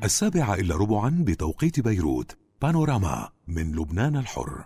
7:15 بتوقيت بيروت. بانوراما من لبنان الحر.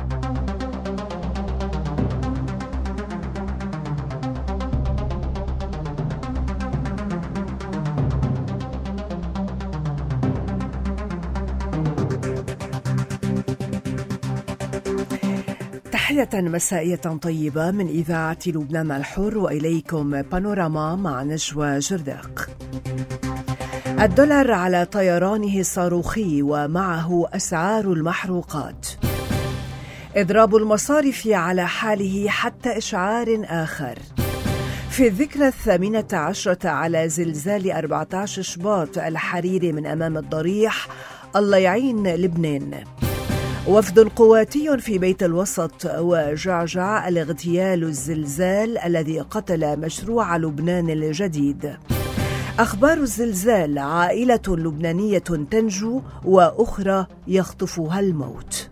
تحية مسائية طيبة من إذاعة لبنان الحر، وإليكم بانوراما مع نجوى جرداق. الدولار على طيرانه الصاروخي ومعه أسعار المحروقات. إضراب المصارف على حاله حتى إشعار آخر. في الذكرى 18 على زلزال 14 شباط، الحريري من أمام الضريح: الله يعين لبنان. وفد قواتي في بيت الوسط، وجعجع الاغتيال الزلزال الذي قتل مشروع لبنان الجديد. أخبار الزلزال: عائلة لبنانية تنجو وأخرى يخطفها الموت.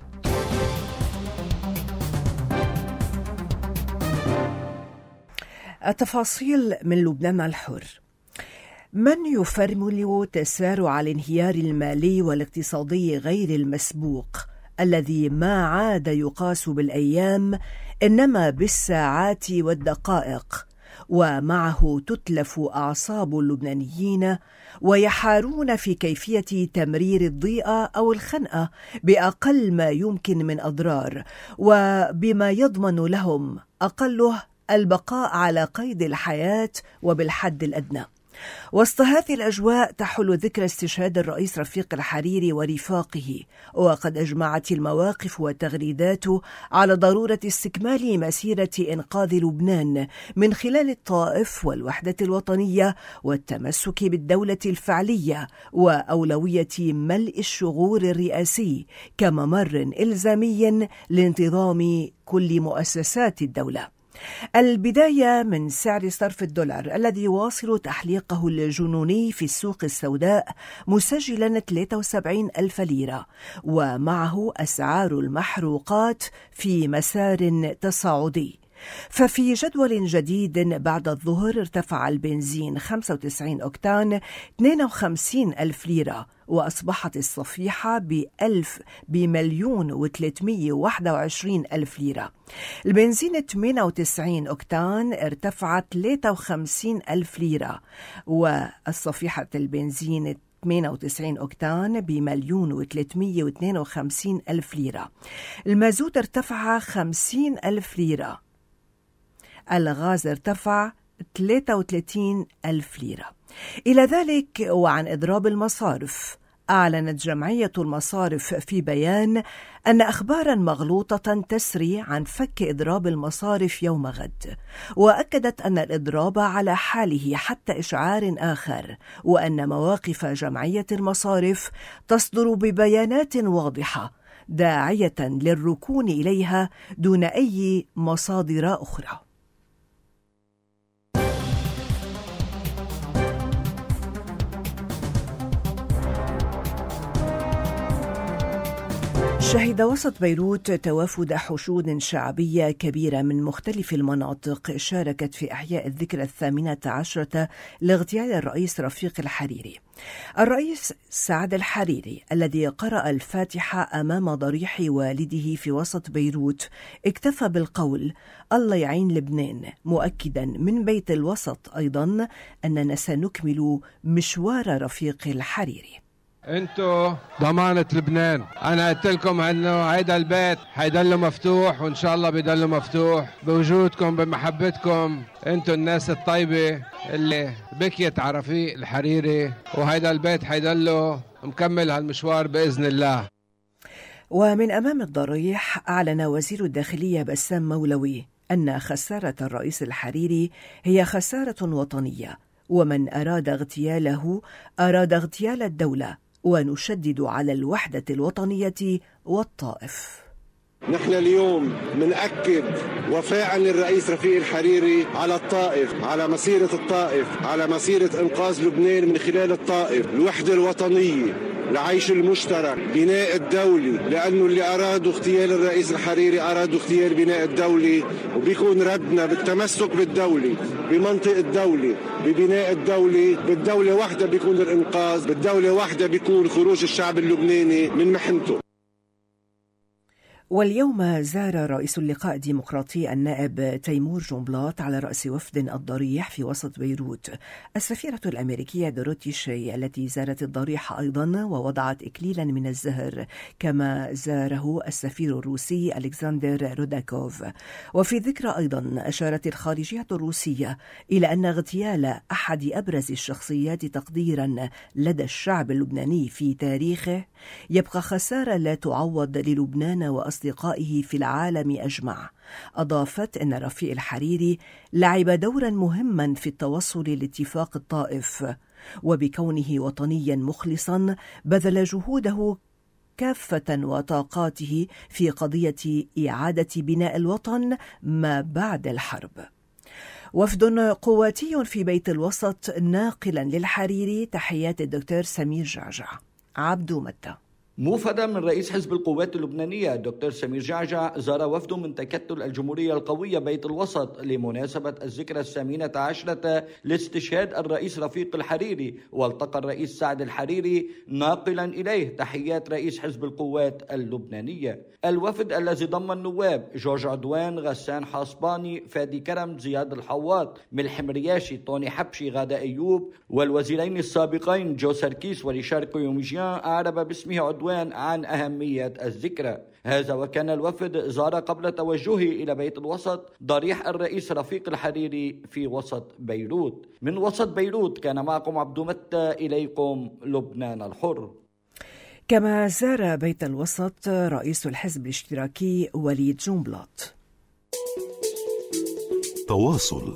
التفاصيل من لبنان الحر. من يفرمل تسارع الانهيار المالي والاقتصادي غير المسبوق الذي ما عاد يقاس بالأيام إنما بالساعات والدقائق، ومعه تتلف أعصاب اللبنانيين ويحارون في كيفية تمرير الضيقة أو الخنقة بأقل ما يمكن من أضرار، وبما يضمن لهم أقله البقاء على قيد الحياة وبالحد الأدنى. وسط هذه الأجواء تحل ذكرى استشهاد الرئيس رفيق الحريري ورفاقه، وقد أجمعت المواقف والتغريدات على ضرورة استكمال مسيرة إنقاذ لبنان من خلال الطائف والوحدة الوطنية والتمسك بالدولة الفعلية وأولوية ملء الشغور الرئاسي كممر إلزامي لانتظام كل مؤسسات الدولة. البداية من سعر صرف الدولار الذي يواصل تحليقه الجنوني في السوق السوداء، مسجلا 73,000 ليرة، ومعه أسعار المحروقات في مسار تصاعدي. ففي جدول جديد بعد الظهر ارتفع البنزين 95 أوكتان 52,000 ليرة، وأصبحت الصفيحة ب1,321,000 ليرة. البنزين 98 أوكتان ارتفعت 53,000 ليرة، والصفيحة البنزين 98 أوكتان ب1,352,000 ليرة. المازوت ارتفع 50,000 ليرة. الغاز ارتفع 33,000 ليرة. إلى ذلك، وعن إضراب المصارف، أعلنت جمعية المصارف في بيان أن أخباراً مغلوطة تسري عن فك إضراب المصارف يوم غد، وأكدت أن الإضراب على حاله حتى إشعار آخر، وأن مواقف جمعية المصارف تصدر ببيانات واضحة داعية للركون إليها دون أي مصادر أخرى. شهد وسط بيروت توافد حشود شعبية كبيرة من مختلف المناطق شاركت في إحياء الذكرى 18 لاغتيال الرئيس رفيق الحريري. الرئيس سعد الحريري الذي قرأ الفاتحة أمام ضريح والده في وسط بيروت اكتفى بالقول: الله يعين لبنان، مؤكدا من بيت الوسط أيضا أننا سنكمل مشوار رفيق الحريري. انتو ضمانة لبنان. انا قلت لكم انه هيدا البيت حيضل مفتوح، وان شاء الله بيضل مفتوح بوجودكم بمحبتكم. انتو الناس الطيبة اللي بكيت على رفيق الحريري، وهيدا البيت حيضل مكمل هالمشوار بإذن الله. ومن أمام الضريح أعلن وزير الداخلية بسام مولوي أن خسارة الرئيس الحريري هي خسارة وطنية، ومن أراد اغتياله أراد اغتيال الدولة، ونشدد على الوحدة الوطنية والطائف. نحن اليوم منأكد وفاء للرئيس رفيق الحريري على الطائف، على مسيرة الطائف، على مسيرة إنقاذ لبنان من خلال الطائف. الوحدة الوطنية العيش المشترك، بناء الدولة، لأنه اللي أرادوا اغتيال الرئيس الحريري أرادوا اغتيال بناء الدولة، وبيكون ردنا بالتمسك بالدولة، بمنطق الدولة، ببناء الدولة. بالدولة واحدة بيكون الإنقاذ، بالدولة واحدة بيكون خروج الشعب اللبناني من محنته. واليوم زار رئيس اللقاء الديمقراطي النائب تيمور جنبلاط على رأس وفد الضريح في وسط بيروت السفيرة الأمريكية دوروثي شي التي زارت الضريح أيضا ووضعت إكليلا من الزهر، كما زاره السفير الروسي ألكسندر روداكوف. وفي ذكرى أيضا أشارت الخارجية الروسية إلى أن اغتيال أحد أبرز الشخصيات تقديرا لدى الشعب اللبناني في تاريخه يبقى خسارة لا تعوض للبنان وأصدقائه في العالم أجمع. أضافت أن رفيق الحريري لعب دورا مهما في التوصل لاتفاق الطائف، وبكونه وطنيا مخلصا بذل جهوده كافة وطاقاته في قضية إعادة بناء الوطن ما بعد الحرب. وفد قواتي في بيت الوسط ناقلا للحريري تحيات الدكتور سمير جعجع. عبدو متى. موفدا من رئيس حزب القوات اللبنانية الدكتور سمير جعجع زار وفد من تكتل الجمهورية القوية بيت الوسط لمناسبة الذكرى 18 لاستشهاد الرئيس رفيق الحريري، والتقى الرئيس سعد الحريري ناقلا إليه تحيات رئيس حزب القوات اللبنانية. الوفد الذي ضم النواب جورج عدوان، غسان حاصباني، فادي كرم، زياد الحواط، ملحم رياشي، طوني حبشي، غادة أيوب، والوزيرين السابقين جو سركيس وريشار كويومجيان أعرب باسمه عدوان عن أهمية الذكرى. هذا وكان الوفد زار قبل توجهه إلى بيت الوسط ضريح الرئيس رفيق الحريري في وسط بيروت. من وسط بيروت كان معكم عبدو متى، إليكم لبنان الحر. كما زار بيت الوسط رئيس الحزب الاشتراكي وليد جنبلاط. تواصل.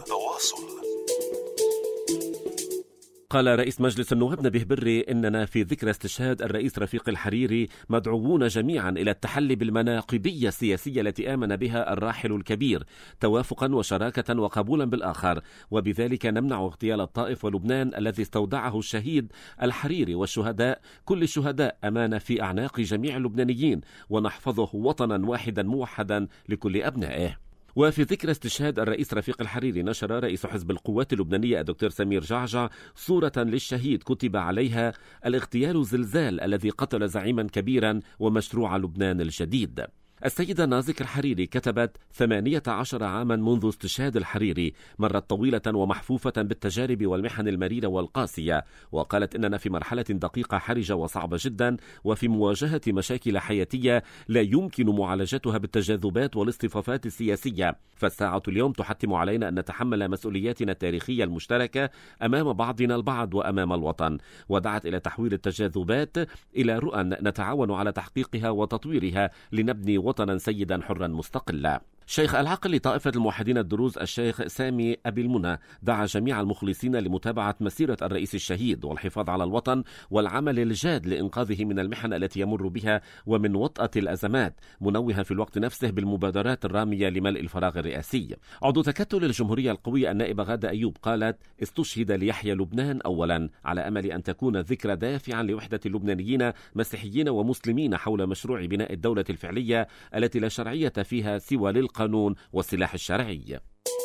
قال رئيس مجلس النواب نبيه بري إننا في ذكرى استشهاد الرئيس رفيق الحريري مدعوون جميعا إلى التحلي بالمناقبية السياسية التي آمن بها الراحل الكبير، توافقا وشراكة وقبولا بالآخر، وبذلك نمنع اغتيال الطائف ولبنان الذي استودعه الشهيد الحريري والشهداء. كل الشهداء أمانة في أعناق جميع اللبنانيين، ونحفظه وطنا واحدا موحدا لكل أبنائه. وفي ذكرى استشهاد الرئيس رفيق الحريري نشر رئيس حزب القوات اللبنانية الدكتور سمير جعجع صورة للشهيد كتب عليها: الاغتيال زلزال الذي قتل زعيما كبيرا ومشروع لبنان الجديد. السيدة نازك الحريري كتبت: 18 عاما منذ استشهاد الحريري، مرت طويلة ومحفوفة بالتجارب والمحن المريرة والقاسية، وقالت إننا في مرحلة دقيقة حرجة وصعبة جدا، وفي مواجهة مشاكل حياتية لا يمكن معالجتها بالتجاذبات والاصطفافات السياسية، فالساعة اليوم تحتم علينا أن نتحمل مسؤولياتنا التاريخية المشتركة أمام بعضنا البعض وأمام الوطن. ودعت إلى تحويل التجاذبات إلى رؤى نتعاون على تحقيقها وتطويرها لنبني وطنا سيدا حرا مستقلا. شيخ العقل لطائفة الموحدين الدروز الشيخ سامي أبي المنى دعا جميع المخلصين لمتابعة مسيرة الرئيس الشهيد والحفاظ على الوطن والعمل الجاد لإنقاذه من المحن التي يمر بها ومن وطأة الأزمات، منوها في الوقت نفسه بالمبادرات الرامية لملء الفراغ الرئاسي. عضو تكتل الجمهورية القوية النائبة غادة أيوب قالت: استشهد ليحيى لبنان أولا، على أمل أن تكون الذكرى دافعا لوحدة اللبنانيين مسيحيين ومسلمين حول مشروع بناء الدولة الفعلية التي لا شرعية فيها سوى للقانون والسلاح الشرعي.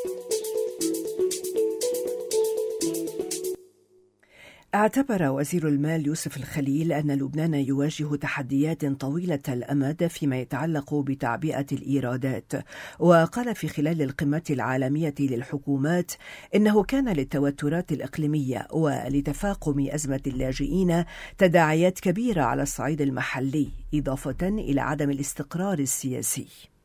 اعتبر وزير المال يوسف الخليل أن لبنان يواجه تحديات طويلة الأمد فيما يتعلق بتعبئة الإيرادات، وقال في خلال القمة العالمية للحكومات إنه كان للتوترات الإقليمية ولتفاقم أزمة اللاجئين تداعيات كبيرة على الصعيد المحلي، إضافة إلى عدم الاستقرار السياسي.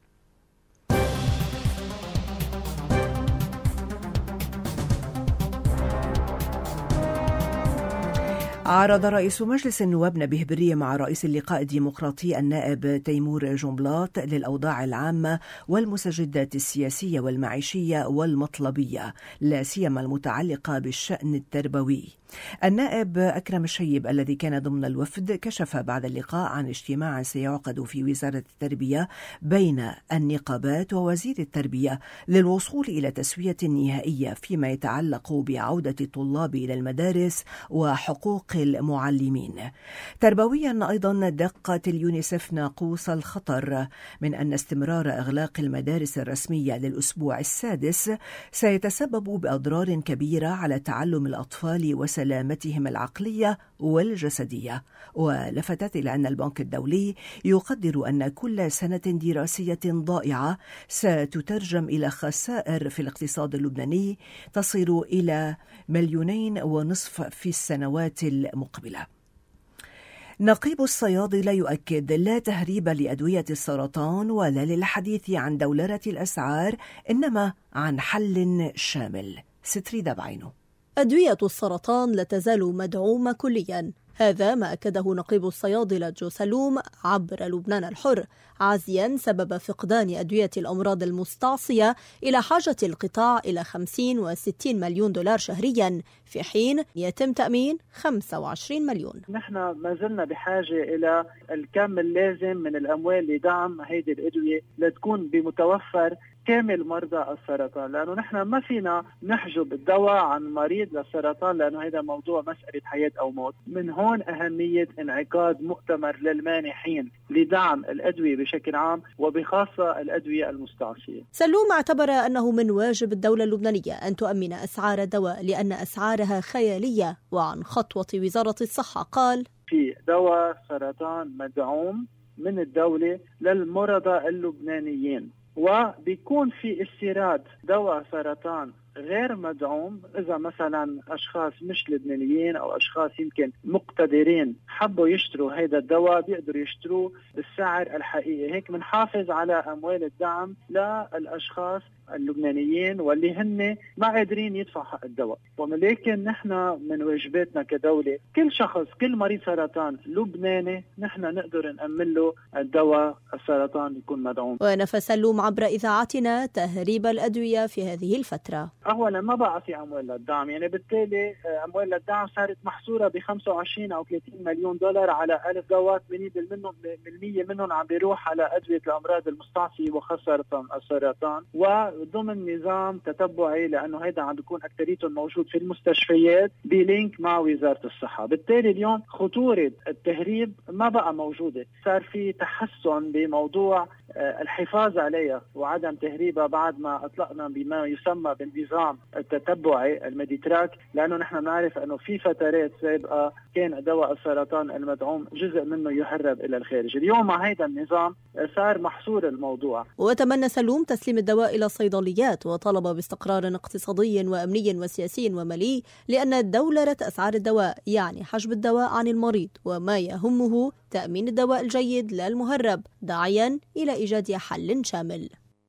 عرض رئيس مجلس النواب نبيه بري مع رئيس اللقاء الديمقراطي النائب تيمور جنبلاط للأوضاع العامة والمستجدات السياسية والمعيشية والمطلبية، لا سيما المتعلقة بالشأن التربوي. النائب أكرم الشيب الذي كان ضمن الوفد كشف بعد اللقاء عن اجتماع سيعقد في وزارة التربية بين النقابات ووزير التربية للوصول إلى تسوية نهائية فيما يتعلق بعودة الطلاب إلى المدارس وحقوق المعلمين. تربويا أيضا دقت اليونيسف ناقوس الخطر من أن استمرار إغلاق المدارس الرسمية للأسبوع السادس سيتسبب بأضرار كبيرة على تعلم الأطفال وسلامتهم العقلية والجسدية. ولفتت إلى أن البنك الدولي يقدر أن كل سنة دراسية ضائعة ستترجم إلى خسائر في الاقتصاد اللبناني تصل إلى 2.5 مليون في السنوات المقبلة. نقيب الصيادلة يؤكد لا تهريب لأدوية السرطان ولا للحديث عن دولرة الأسعار، إنما عن حل شامل. ستريدة بعينه. أدوية السرطان لا تزال مدعومة كليا، هذا ما أكده نقيب الصيادلة جو سلوم عبر لبنان الحر، عازيا سبب فقدان أدوية الأمراض المستعصية إلى حاجة القطاع إلى 50 و60 مليون دولار شهريا، في حين يتم تأمين 25 مليون. نحن ما زلنا بحاجة إلى الكم اللازم من الأموال لدعم هذه الأدوية لتكون بمتوفر كامل مرضى السرطان، لأنه نحن ما فينا نحجب الدواء عن مريض للسرطان، لأنه هذا موضوع مسألة حياة أو موت. من هون أهمية انعقاد مؤتمر للمانحين لدعم الأدوية بشكل عام وبخاصة الأدوية المستعصية. سلوم اعتبر أنه من واجب الدولة اللبنانية أن تؤمن أسعار الدواء لأن أسعارها خيالية. وعن خطوة وزارة الصحة قال: في دواء سرطان مدعوم من الدولة للمرضى اللبنانيين، وبيكون في استيراد دواء سرطان غير مدعوم إذا مثلا أشخاص مش لبنانيين أو أشخاص يمكن مقتدرين حبوا يشتروا هذا الدواء بيقدروا يشتروه بالسعر الحقيقي. هيك منحافظ على أموال الدعم للأشخاص اللبنانيين واللي هن ما قادرين يدفعوا حق الدواء. ولكن نحن من واجباتنا كدولة كل شخص كل مريض سرطان لبناني نحن نقدر نأمن له الدواء السرطان يكون مدعوم. ونفى سلوم عبر إذاعتنا تهريب الأدوية في هذه الفترة. أولا ما بقى في أموال للدعم، يعني بالتالي أموال للدعم صارت محصورة ب 25 أو 30 مليون دولار على 1000 دواء، 80% منهم عم بيروح على أدوية الأمراض المستعصية وخاصة السرطان، وضمن نظام تتبعي لأنه هذا عم بيكون أكثريته موجود في المستشفيات بلينك مع وزارة الصحة. بالتالي اليوم خطورة التهريب ما بقى موجودة، صار في تحسن بموضوع الحفاظ عليها وعدم تهريبها بعد ما أطلقنا بما يسمى بالنظام التتبعي الميديتراك، لأنه نحن نعرف أنه في فترات سابقة كان دواء السرطان المدعوم جزء منه يهرب إلى الخارج. اليوم مع هذا النظام صار محصور الموضوع. وتمنى سلوم تسليم الدواء إلى الصيدليات وطلب باستقرار اقتصادي وأمني وسياسي ومالي، لأن دولرة أسعار الدواء يعني حجب الدواء عن المريض، وما يهمه تأمين الدواء الجيد لا المهرب، داعيا إلى إيجاد حل شامل.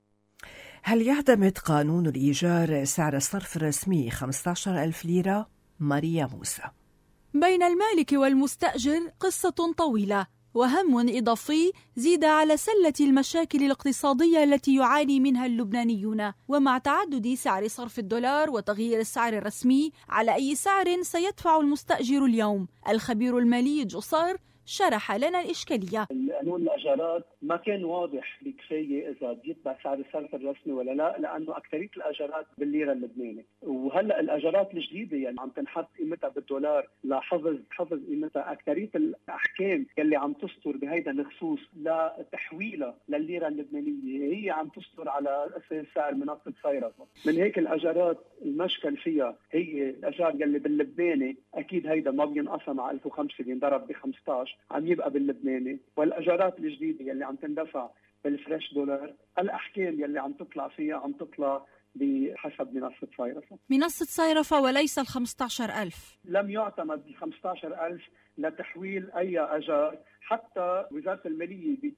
هل يعتمد قانون الإيجار سعر الصرف الرسمي 15,000 ليرة؟ ماريا موسى. بين المالك والمستأجر قصة طويلة وهم إضافي زيد على سلة المشاكل الاقتصادية التي يعاني منها اللبنانيون. ومع تعدد سعر صرف الدولار وتغيير السعر الرسمي على أي سعر سيدفع المستأجر اليوم، الخبير المالي جسار شرح لنا الإشكالية. قانون الأجارات ما كان واضح بكفاية إذا بيتبع سعر الصرف الرسمي ولا لا، لأنه أكثرية الأجارات بالليرة اللبنانية، وهلأ الأجارات الجديدة يعني عم تنحط قيمتها بالدولار لحفظ قيمتها. أكثرية الأحكام اللي عم تستر بهيدا الخصوص لتحويلها للليرة اللبنانية هي عم تستر على أساس سعر منصة صيرفة. من هيك الأجارات المشكل فيها هي الأجار يلي باللبناني أكيد هيدا ما بينقسم على 1005 بينضرب ب15 عم يبقى باللبناني، والأجارات الجديدة يلي عم تندفع بالفريش دولار الأحكام يلي عم تطلع فيها عم تطلع بحسب منصة صيرفة. منصة صيرفة وليس 15,000. لم يعتمد 15,000 لتحويل أي أجار. حتى وزارة المالية ب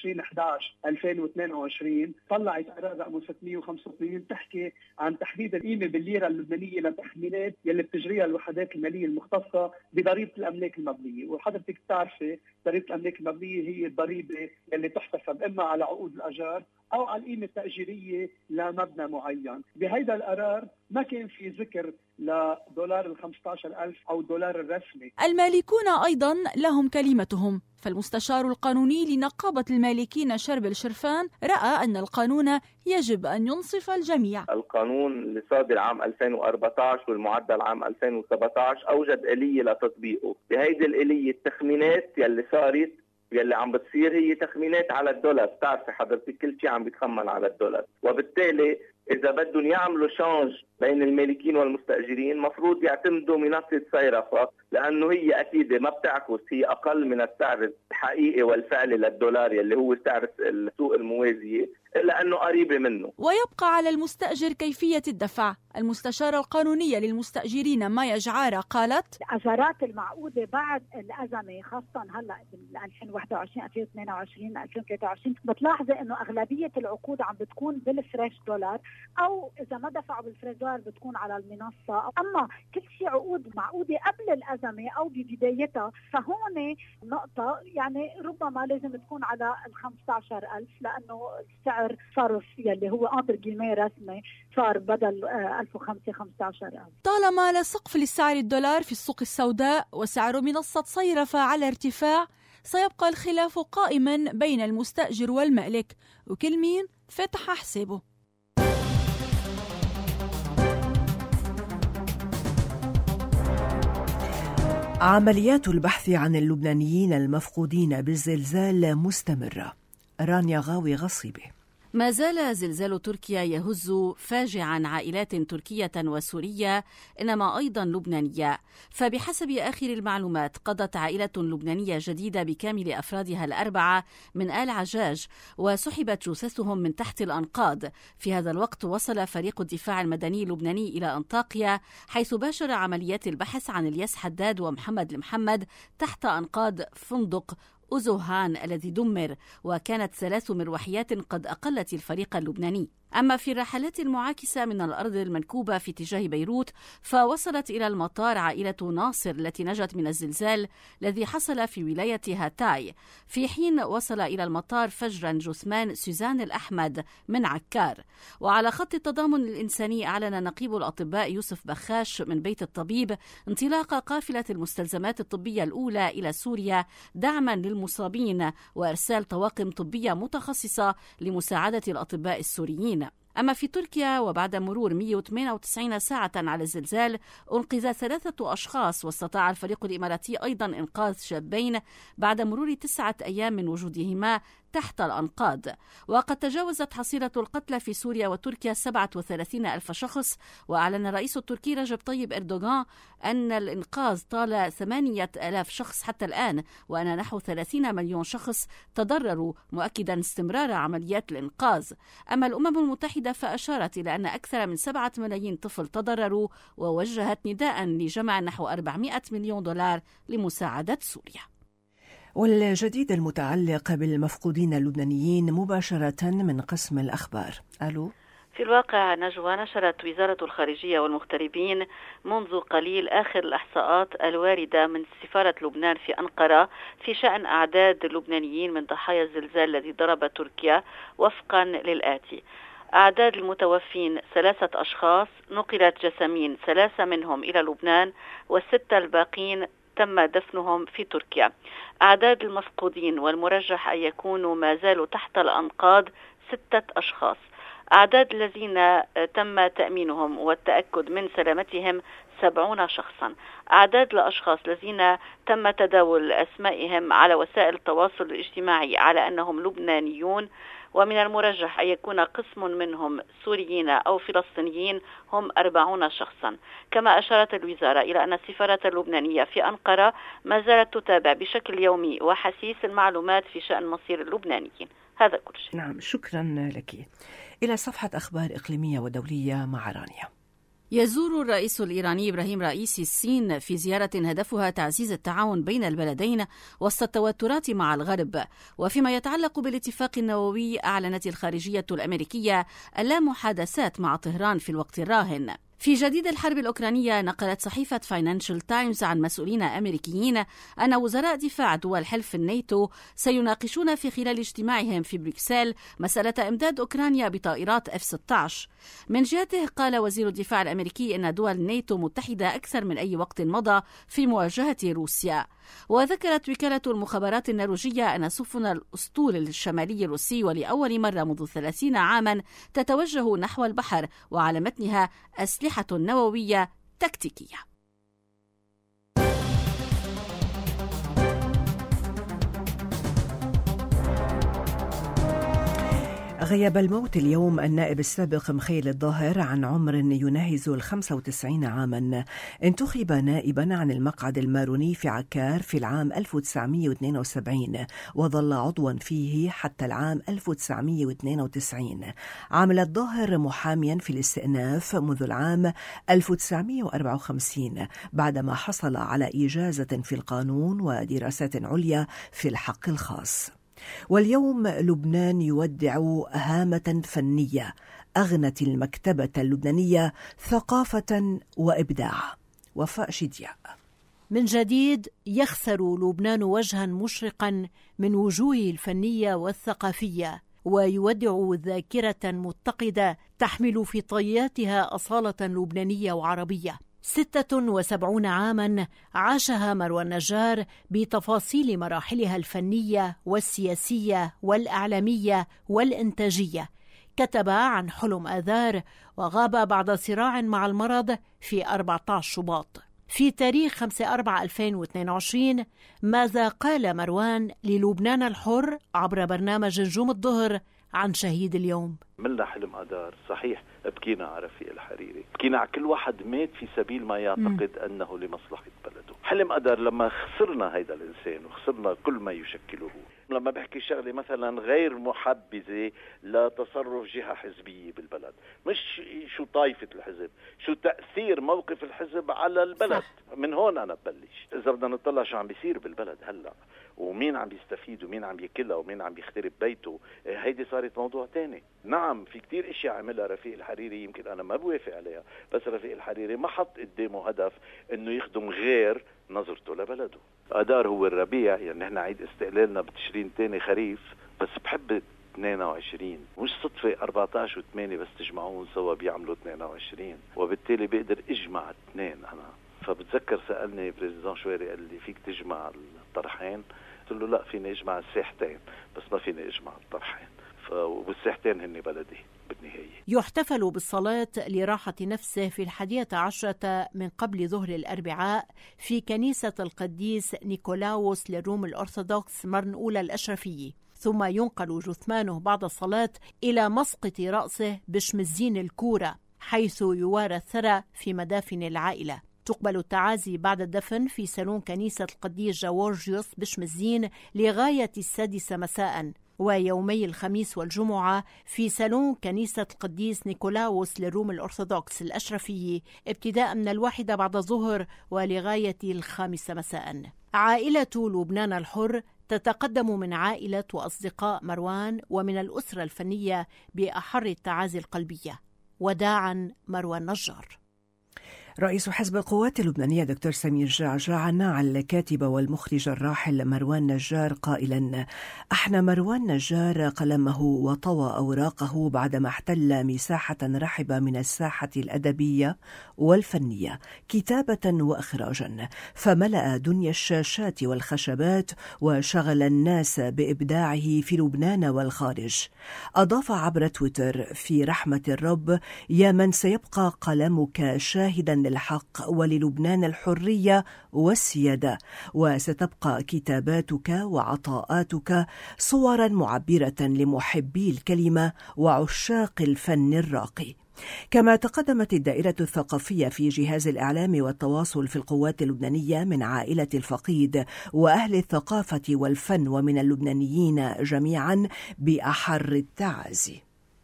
23/11/2022 طلعت قرار رقم 685 تحكي عن تحديد القيمة بالليرة اللبنانية للتحميلات يلي بتجريها الوحدات المالية المختصة بضريبة الأملاك المبنية. وحضرتك بتعرفي ضريبة الأملاك المبنية هي الضريبة يلي تحتسب إما على عقود الأجار أو على القيمة التأجيرية لمبنى معين. بهذا القرار ما كان في ذكر لدولار 15,000 أو دولار الرسمي. المالكون أيضا لهم كلمتهم، فالمستشار القانوني لنقابة المالكين شربل شرفان رأى أن القانون يجب أن ينصف الجميع. القانون اللي صادر عام 2014 والمعدل عام 2017 أوجد آلية لتطبيقه. بهيدي الآلية التخمينات يلي صارت يلي عم بتصير هي تخمينات على الدولار، بتعرفي حضرتك كل شيء عم بيتخمن على الدولار، وبالتالي إذا بدهم يعملوا شانج بين المالكين والمستأجرين مفروض يعتمدوا منصة صيرفة، لأنه هي أكيد ما بتعكس، هي أقل من السعر الحقيقي والفعلي للدولار يلي هو سعر السوق الموازية، إلا أنه قريبة منه. ويبقى على المستأجر كيفية الدفع. المستشارة القانونية للمستأجرين مايا جعارة قالت: الأجارات المعقودة بعد الأزمة خاصة هلأ 2021 2022 2023 بتلاحظي أنه أغلبية العقود عم بتكون بالفريش دولار، أو إذا ما دفعوا بالفريش دولار بتكون على المنصة. أما كل شيء عقود معقودة قبل الأزمة أو ببدايتها، فهون نقطة يعني ربما لازم تكون على 15,000 لأنه السعر صرف يلي هو انتر جيمي رسمي صار بدل 1005 15,000. طالما لا سقف لسعر الدولار في السوق السوداء وسعر منصة صيرفة على ارتفاع، سيبقى الخلاف قائما بين المستأجر والمالك، وكل مين فتح حسابه. عمليات البحث عن اللبنانيين المفقودين بالزلزال مستمرة. رانيا غاوي غصيبة. ما زال زلزال تركيا يهز فاجعا عائلات تركية وسورية، إنما أيضا لبنانية. فبحسب آخر المعلومات قضت عائلة لبنانية جديدة بكامل أفرادها الأربعة من آل عجاج، وسحبت جثثهم من تحت الأنقاض. في هذا الوقت وصل فريق الدفاع المدني اللبناني إلى أنطاكيا، حيث باشر عمليات البحث عن الياس حداد ومحمد المحمد تحت أنقاض فندق أوزوهان الذي دمر، وكانت 3 مروحيات قد أقلت الفريق اللبناني. أما في الرحلات المعاكسة من الأرض المنكوبة في اتجاه بيروت، فوصلت إلى المطار عائلة ناصر التي نجت من الزلزال الذي حصل في ولاية هاتاي، في حين وصل إلى المطار فجرا جثمان سوزان الأحمد من عكار. وعلى خط التضامن الإنساني أعلن نقيب الأطباء يوسف بخاش من بيت الطبيب انطلاق قافلة المستلزمات الطبية الأولى إلى سوريا دعما للمصابين وإرسال طواقم طبية متخصصة لمساعدة الأطباء السوريين. أما في تركيا، وبعد مرور 198 ساعة على الزلزال، أنقذ 3 أشخاص، واستطاع الفريق الإماراتي أيضا إنقاذ شابين بعد مرور 9 أيام من وجودهما تحت الأنقاض. وقد تجاوزت حصيلة القتلى في سوريا وتركيا 37,000 شخص. وأعلن الرئيس التركي رجب طيب إردوغان أن الإنقاذ طال 8,000 شخص حتى الآن، وأن نحو 30 مليون شخص تضرروا، مؤكدا استمرار عمليات الإنقاذ. أما الأمم المتحدة فأشارت إلى أن أكثر من 7 ملايين طفل تضرروا، ووجهت نداء لجمع نحو 400 مليون دولار لمساعدة سوريا. والجديد المتعلق بالمفقودين اللبنانيين مباشرة من قسم الأخبار. ألو. في الواقع نجوى، نشرت وزارة الخارجية والمغتربين منذ قليل آخر الإحصاءات الواردة من سفارة لبنان في أنقرة في شأن أعداد اللبنانيين من ضحايا الزلزال الذي ضرب تركيا، وفقا للآتي: أعداد المتوفين 3 أشخاص، نقلت جثامين 3 منهم إلى لبنان، و6 الباقين تم دفنهم في تركيا. أعداد المفقودين والمرجح أن يكونوا ما زالوا تحت الأنقاض 6 أشخاص. أعداد الذين تم تأمينهم والتأكد من سلامتهم 70 شخصا. أعداد الأشخاص الذين تم تداول أسمائهم على وسائل التواصل الاجتماعي على أنهم لبنانيون، ومن المرجح أن يكون قسم منهم سوريين أو فلسطينيين، هم 40 شخصا. كما أشارت الوزارة إلى أن السفارة اللبنانية في أنقرة ما زالت تتابع بشكل يومي وحثيث المعلومات في شأن مصير اللبنانيين. هذا كل شيء. نعم، شكرا لك. إلى صفحة أخبار إقليمية ودولية مع رانيا. يزور الرئيس الإيراني إبراهيم رئيسي الصين في زيارة هدفها تعزيز التعاون بين البلدين وسط التوترات مع الغرب. وفيما يتعلق بالاتفاق النووي، أعلنت الخارجية الأمريكية اللامحادثات مع طهران في الوقت الراهن. في جديد الحرب الأوكرانية، نقلت صحيفة فاينانشال تايمز عن مسؤولين أمريكيين أن وزراء دفاع دول حلف الناتو سيناقشون في خلال اجتماعهم في بروكسل مسألة إمداد أوكرانيا بطائرات F-16. من جهته قال وزير الدفاع الأمريكي أن دول الناتو متحدة أكثر من أي وقت مضى في مواجهة روسيا. وذكرت وكالة المخابرات النرويجية أن سفن الأسطول الشمالي الروسي ولأول مرة منذ 30 عاما تتوجه نحو البحر وعلى متنها أسلحة نووية تكتيكية. غيب الموت اليوم النائب السابق مخيل الظاهر عن عمر يناهز 95 عاما. انتخب نائبا عن المقعد الماروني في عكار في العام 1972 وظل عضوا فيه حتى العام 1992. عمل الظاهر محاميا في الاستئناف منذ العام 1954 بعدما حصل على إجازة في القانون ودراسات عليا في الحق الخاص. واليوم لبنان يودع هامة فنية أغنت المكتبة اللبنانية ثقافة وإبداع. وفاء شدياء. من جديد يخسر لبنان وجها مشرقا من وجوهه الفنية والثقافية، ويودع ذاكرة متقدة تحمل في طياتها أصالة لبنانية وعربية. 76 عاما عاشها مروان نجار بتفاصيل مراحلها الفنية والسياسية والإعلامية والإنتاجية. كتب عن حلم آذار وغاب بعد صراع مع المرض في 14 شباط. في تاريخ 5/4/2022 ماذا قال مروان للبنان الحر عبر برنامج نجوم الظهر عن شهيد اليوم؟ ملنا حلم آذار صحيح، بكينا على رفيق الحريري، بكينا على كل واحد مات في سبيل ما يعتقد أنه لمصلحة بلده. حلم آذار لما خسرنا هيدا الإنسان وخسرنا كل ما يشكله، لما بحكي شغلة مثلا غير محبذة لتصرف جهة حزبية بالبلد، مش شو طائفة الحزب، شو تأثير موقف الحزب على البلد. صح. من هون أنا ببلش. إذا بدنا نطلع شو عم بيصير بالبلد هلأ ومين عم بيستفيد ومين عم يكلها ومين عم بيخترب بيته، هيدي صارت موضوع تاني. نعم في كتير اشياء عملها رفيق الحريري يمكن انا ما بوافق عليها، بس رفيق الحريري ما حط قدامه هدف انه يخدم غير نظرته لبلده. آذار هو الربيع، يعني نحن عيد استقلالنا بتشرين تاني خريف، بس بحب 22 مش صدفة 14 و8 بس تجمعون سوا بيعملوا 22، وبالتالي بقدر اجمع اثنين انا. فبتذكر سألني بريزيدان شويري قال لي فيك تجمع الطرحين؟ قلت له لا فيني اجمع الساحتين بس ما فيني اجمع الطرحين، والساحتين هن بلدي بالنهاية. يحتفل بالصلاة لراحة نفسه في 11 من قبل ظهر الأربعاء في كنيسة القديس نيكولاوس للروم الأرثوذكس مرنقولة الأشرفية، ثم ينقل جثمانه بعد الصلاة إلى مسقط رأسه بشمزين الكورة حيث يوارى الثرى في مدافن العائلة. تقبل التعازي بعد الدفن في صالون كنيسة القديس جورجيوس بشمزين لغاية 6 مساء، ويومي الخميس والجمعة في صالون كنيسة القديس نيكولاوس للروم الأرثوذكس الأشرفية ابتداء من 1 بعد الظهر ولغاية 5 مساء. عائلة لبنان الحر تتقدم من عائلة وأصدقاء مروان ومن الأسرة الفنية بأحر التعازي القلبية. وداعا مروان نجار. رئيس حزب القوات اللبنانية دكتور سمير جعجع نعى الكاتب والمخرج الراحل مروان نجار قائلا: أحنى مروان نجار قلمه وطوى أوراقه بعدما احتل مساحة رحبة من الساحة الأدبية والفنية كتابة وإخراجا، فملأ دنيا الشاشات والخشبات وشغل الناس بإبداعه في لبنان والخارج. أضاف عبر تويتر: في رحمة الرب يا من سيبقى قلمك شاهدا للحق وللبنان الحرية والسيادة، وستبقى كتاباتك وعطاءاتك صورا معبرة لمحبي الكلمة وعشاق الفن الراقي. كما تقدمت الدائرة الثقافية في جهاز الإعلام والتواصل في القوات اللبنانية من عائلة الفقيد وأهل الثقافة والفن ومن اللبنانيين جميعا بأحر التعازي.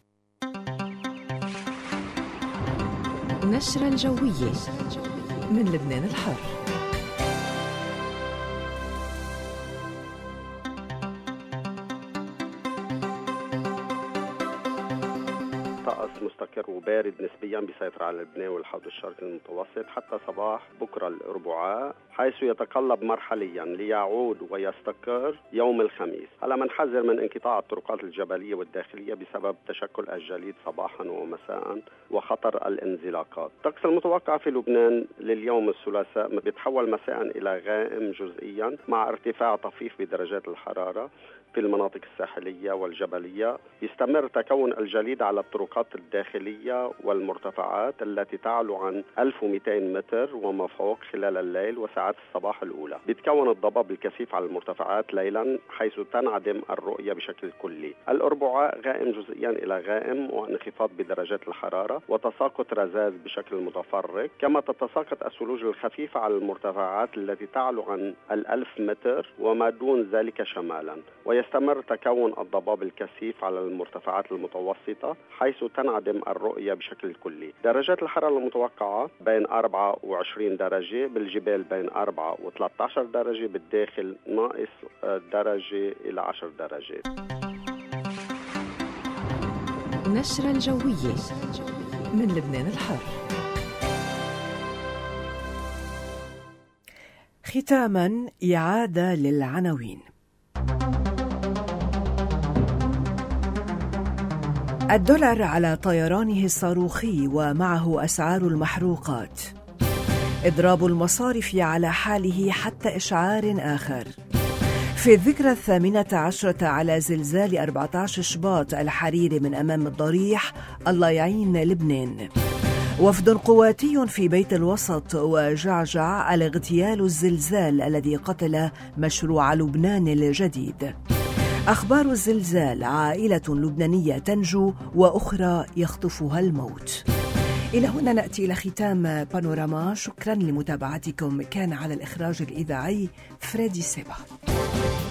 نشرة الجوية من لبنان الحر. طقس مستقر وبارد نسبيا بيسيطر على لبنان والحوض الشرقي المتوسط حتى صباح بكرة الأربعاء، حيث يتقلب مرحليا ليعود ويستقر يوم الخميس. هلا منحذر من انقطاع الطرقات الجبلية والداخلية بسبب تشكل الجليد صباحا ومساء وخطر الانزلاقات. الطقس المتوقع في لبنان لليوم الثلاثاء بيتحول مساء إلى غائم جزئيا مع ارتفاع طفيف بدرجات الحرارة في المناطق الساحلية والجبلية. يستمر تكون الجليد على الطرقات الداخلية والمرتفعات التي تعلو عن 1200 متر وما فوق خلال الليل وساعات الصباح الأولى. بيتكون الضباب الكثيف على المرتفعات ليلا حيث تنعدم الرؤية بشكل كلي. الأربعاء غائم جزئيا إلى غائم وانخفاض بدرجات الحرارة وتساقط رذاذ بشكل متفرق، كما تتساقط الثلوج الخفيفة على المرتفعات التي تعلو عن 1000 متر وما دون ذلك شمالا. ويستمر تكون الضباب الكثيف على المرتفعات المتوسطة حيث تنعدم الرؤية بشكل كلي. درجات الحرارة المتوقعة بين 24 درجة بالجبال، بين 4 و13 درجة بالداخل، ناقص درجة إلى 10 درجات. نشرة الجوية من لبنان الحر. ختاما إعادة للعناوين. الدولار على طيرانه الصاروخي ومعه أسعار المحروقات. إضراب المصارف على حاله حتى إشعار آخر. في الذكرى 18 على زلزال 14 شباط الحريري من أمام الضريح، الله يعين لبنان. وفد قواتي في بيت الوسط وجعجع الاغتيال الزلزال الذي قتل مشروع لبنان الجديد. أخبار الزلزال، عائلة لبنانية تنجو وأخرى يخطفها الموت. إلى هنا نأتي إلى ختام بانوراما. شكرا لمتابعتكم. كان على الإخراج الإذاعي فريدي سيبا.